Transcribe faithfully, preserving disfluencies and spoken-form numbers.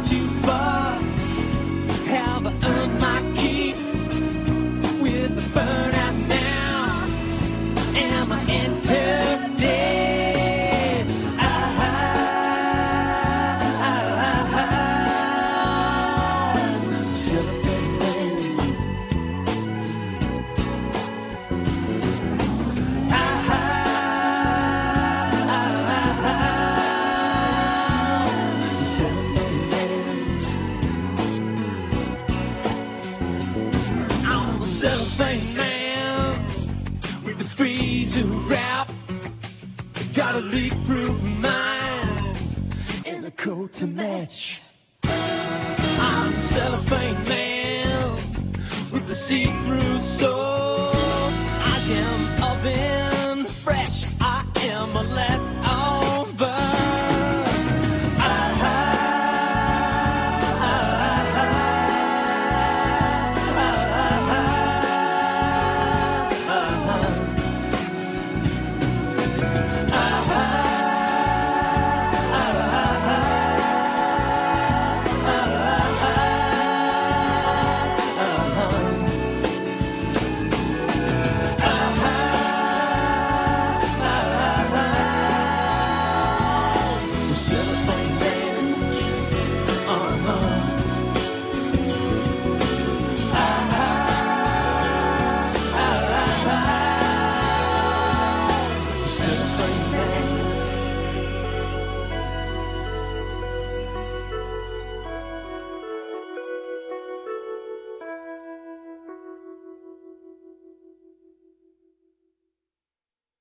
too far. Have I earned my keep with the burnout now? Am I entered dead? I, I'm a cellophane man with the freezer wrap. Got a leak-proof mind and a coat to match. I'm a cellophane man with the see-through soul. I am oven.